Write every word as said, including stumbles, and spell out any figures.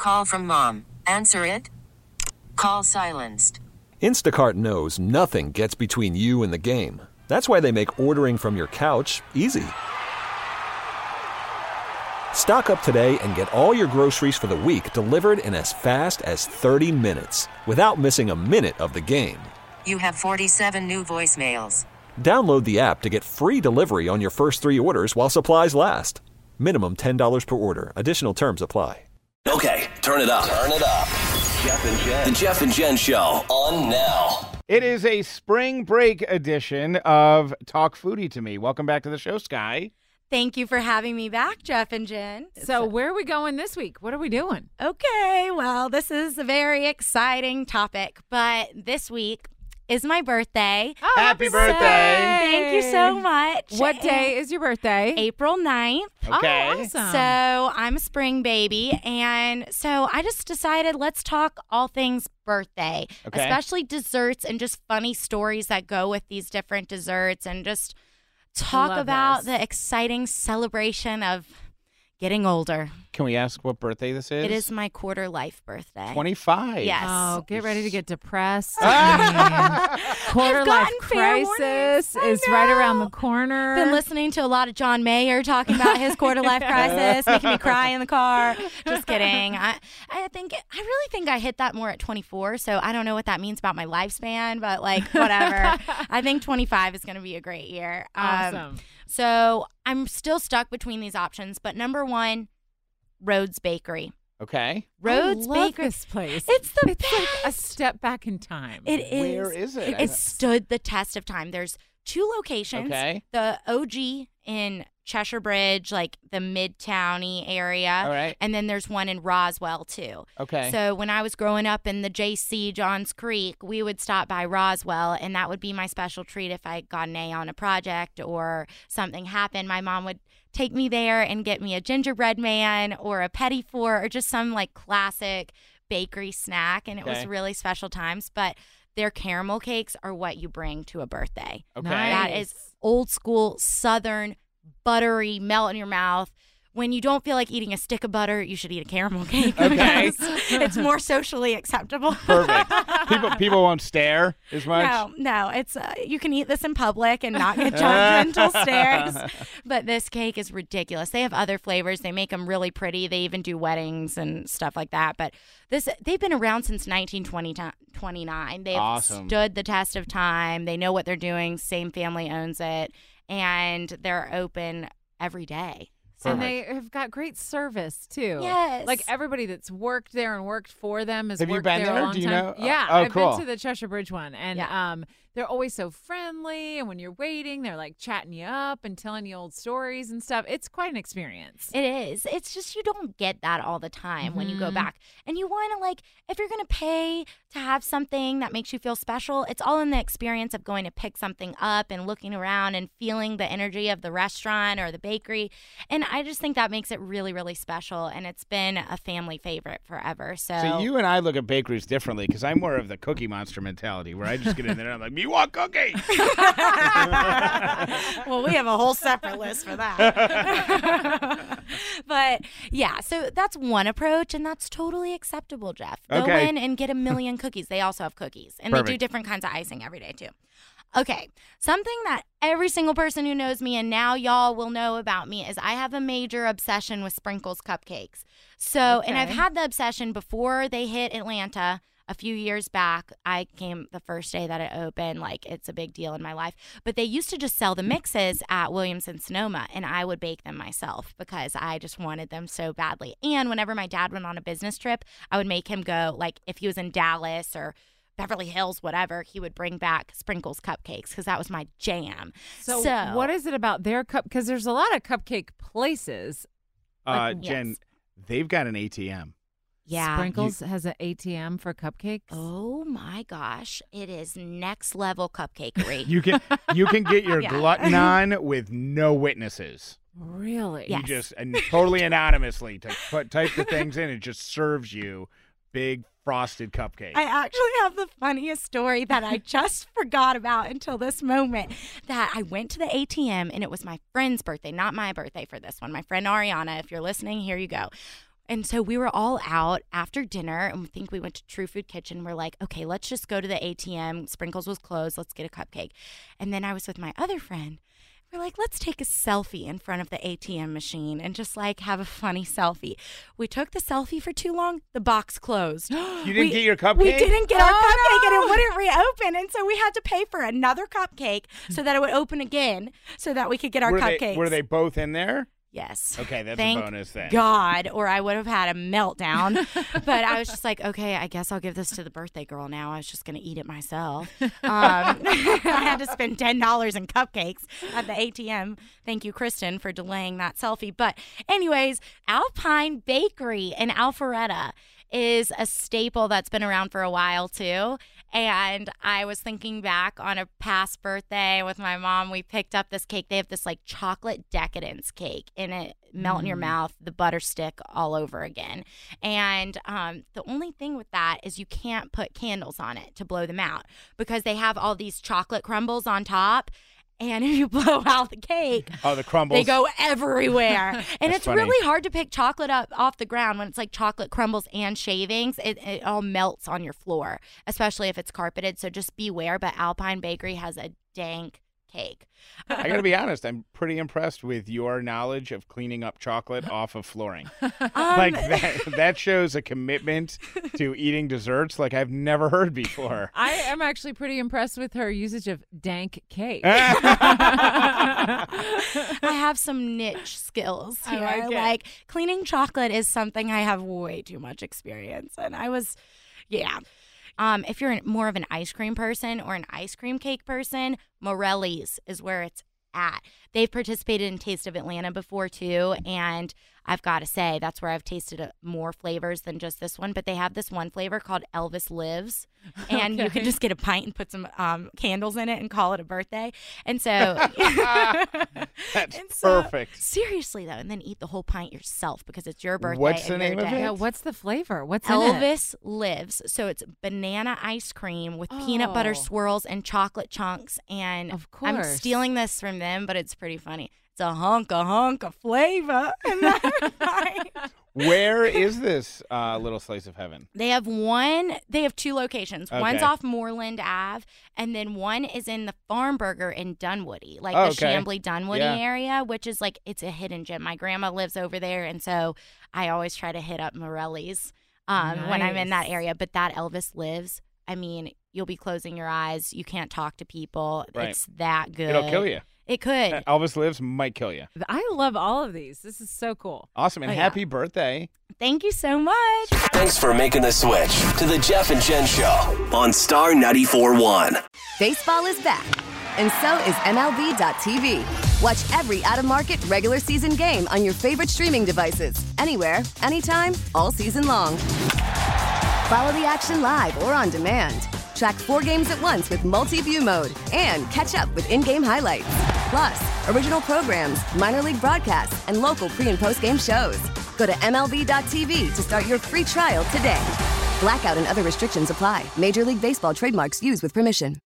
Call from mom. Answer it. Call silenced. Instacart knows nothing gets between you and the game. That's why they make ordering from your couch easy. Stock up today and get all your groceries for the week delivered in as fast as thirty minutes without missing a minute of the game. You have forty-seven new voicemails. Download the app to get free delivery on your first three orders while supplies last. Minimum ten dollars per order. Additional terms apply. Okay, turn it up. Turn it up. Jeff and Jen. The Jeff and Jen Show on now. It is a spring break edition of Talk Foodie to Me. Welcome back to the show, Sky. Thank you for having me back, Jeff and Jen. So where are we going this week? What are we doing? Okay, well, this is a very exciting topic, but this week is my birthday. Oh, Happy birthday. Thank you so much. What day is your birthday? April ninth. Okay. Oh, awesome. So I'm a spring baby, and so I just decided let's talk all things birthday, Okay. especially desserts and just funny stories that go with these different desserts, and just talk love about this. the exciting celebration of getting older. Can we ask what birthday this is? It is my quarter life birthday. twenty-five. Yes. Oh, get ready to get depressed. I mean, quarter I've life gotten fair crisis warnings. I is right around the know. corner. Been listening to a lot of John Mayer talking about his quarter life crisis, making me cry in the car. Just kidding. I, I think I really think I hit that more at twenty-four. So I don't know what that means about my lifespan, but like whatever. I think twenty-five is going to be a great year. Um, Awesome. So I'm still stuck between these options, but number one, Rhodes Bakery. Okay. Rhodes I love Bakery. this place. It's the It's best. like a step back in time. It is. Where is it? I- It stood the test of time. There's two locations. Okay. The O G in Cheshire Bridge, like the Midtowny area. All right. And then there's one in Roswell, too. Okay. So when I was growing up in the J C, Johns Creek, we would stop by Roswell, and that would be my special treat if I got an A on a project or something happened. My mom would take me there and get me a gingerbread man or a petit four or just some like classic bakery snack, and it Okay. was really special times. But their caramel cakes are what you bring to a birthday. Okay. That is old school, southern, buttery, melt in your mouth. When you don't feel like eating a stick of butter, you should eat a caramel cake. Okay. because it's more socially acceptable. Perfect. People people won't stare as much. No, no, it's uh, you can eat this in public and not get judgmental stares. But this cake is ridiculous. They have other flavors. They make them really pretty. They even do weddings and stuff like that. But this they've been around since nineteen twenty-nine. They've Awesome. stood the test of time. They know what they're doing. Same family owns it, and they're open every day. So And they have got great service too. Yes. Like everybody that's worked there and worked for them has Have you worked been there there? a long Do you time. know? Yeah, Oh, I've cool. been to the Cheshire Bridge one, and Yeah. um, they're always so friendly. And when you're waiting, they're like chatting you up and telling you old stories and stuff. It's quite an experience. It is. It's just you don't get that all the time when you go Mhm. back. And you want to, like, if you're going to pay to have something that makes you feel special, it's all in the experience of going to pick something up and looking around and feeling the energy of the restaurant or the bakery. And I just think that makes it really, really special. And it's been a family favorite forever. So, So you and I look at bakeries differently because I'm more of the Cookie Monster mentality where I just get in there and I'm like, you want cookie? well, we have a whole separate list for that. But yeah, so that's one approach, and that's totally acceptable, Jeff. Go Okay. in and get a million cookies. They also have cookies, and they do Perfect. different kinds of icing every day, too. Okay, something that every single person who knows me, and now y'all will know about me, is I have a major obsession with Sprinkles cupcakes. So, and I've Okay. had the obsession before they hit Atlanta. A few years back, I came the first day that it opened. Like, it's a big deal in my life. But they used to just sell the mixes at Williams-Sonoma, and I would bake them myself because I just wanted them so badly. And whenever my dad went on a business trip, I would make him go, like, if he was in Dallas or Beverly Hills, whatever, he would bring back Sprinkles cupcakes because that was my jam. So, So- what is it about their cup? Because there's a lot of cupcake places. Uh, Like, Jen, yes. they've got an A T M. Yeah. Sprinkles has an A T M for cupcakes. Oh my gosh, it is next level cupcakery. You can you can get your Yeah. glutton on with no witnesses. Really? Yeah. You Yes. just and totally anonymously to put type the things in. It just serves you big frosted cupcakes. I actually have the funniest story that I just forgot about until this moment. That I went to the A T M and it was my friend's birthday, not my birthday for this one. My friend Ariana, if you're listening, here you go. And so we were all out after dinner, and we think we went to True Food Kitchen. We're like, okay, let's just go to the A T M. Sprinkles was closed. Let's get a cupcake. And then I was with my other friend. We're like, let's take a selfie in front of the A T M machine and just like have a funny selfie. We took the selfie for too long. The box closed. You didn't we, get your cupcake? We didn't get Oh, our cupcake no. and it wouldn't reopen. And so we had to pay for another cupcake so that it would open again so that we could get our were cupcakes. They, were they both in there? Yes. Okay, that's Thank a bonus then. God, or I would have had a meltdown. But I was just like, okay, I guess I'll give this to the birthday girl now. I was just going to eat it myself. Um, I had to spend ten dollars in cupcakes at the A T M. Thank you, Kristen, for delaying that selfie. But anyways, Alpine Bakery in Alpharetta is a staple that's been around for a while too. And I was thinking back on a past birthday with my mom. We picked up this cake. They have this like chocolate decadence cake, and it melt in your mouth, the butter stick all over again. And um, the only thing with that is you can't put candles on it to blow them out because they have all these chocolate crumbles on top. And if you blow out the cake, oh, the crumbles. they go everywhere. And That's it's funny. really hard to pick chocolate up off the ground when it's like chocolate crumbles and shavings. It, it all melts on your floor, especially if it's carpeted. So just beware. But Alpine Bakery has a dank cake. I got to be honest. I'm pretty impressed with your knowledge of cleaning up chocolate off of flooring. Um, like that, that shows a commitment to eating desserts like I've never heard before. I am actually pretty impressed with her usage of dank cake. I have some niche skills I here. like it. Like cleaning chocolate is something I have way too much experience in. I was, yeah. Um, if you're more of an ice cream person or an ice cream cake person, Morelli's is where it's at. They've participated in Taste of Atlanta before too, and I've got to say that's where I've tasted uh, more flavors than just this one. But they have this one flavor called Elvis Lives, and you Okay. can just get a pint and put some um, candles in it and call it a birthday. And so, That's and so- perfect. seriously though, and then eat the whole pint yourself because it's your birthday. What's the and your name of day. it? Yeah, what's the flavor? What's in it? Elvis Lives. So it's banana ice cream with peanut butter Oh. swirls and chocolate chunks. And Of I'm course. stealing this from them, but it's pretty funny. It's a hunk a hunk of flavor. And that- Where is this uh, little slice of heaven? They have one, they have two locations. One's Okay. off Moreland Ave, and then one is in the Farm Burger in Dunwoody, like Oh, the okay. Chambly Dunwoody Yeah. area, which is like, it's a hidden gem. My grandma lives over there, and so I always try to hit up Morelli's um, when I'm in that Nice. area. But that Elvis Lives, I mean, you'll be closing your eyes. You can't talk to people. Right. It's that good. It'll kill you. It could. Elvis Lives might kill you. I love all of these. This is so cool. Awesome. And Oh, yeah. happy birthday. Thank you so much. Thanks for making the switch to the Jeff and Jen Show on Star ninety-four point one. Baseball is back, and so is M L B dot T V. Watch every out-of-market regular season game on your favorite streaming devices, anywhere, anytime, all season long. Follow the action live or on demand. Track four games at once with multi-view mode and catch up with in-game highlights. Plus, original programs, minor league broadcasts, and local pre- and post-game shows. Go to M L B dot T V to start your free trial today. Blackout and other restrictions apply. Major League Baseball trademarks used with permission.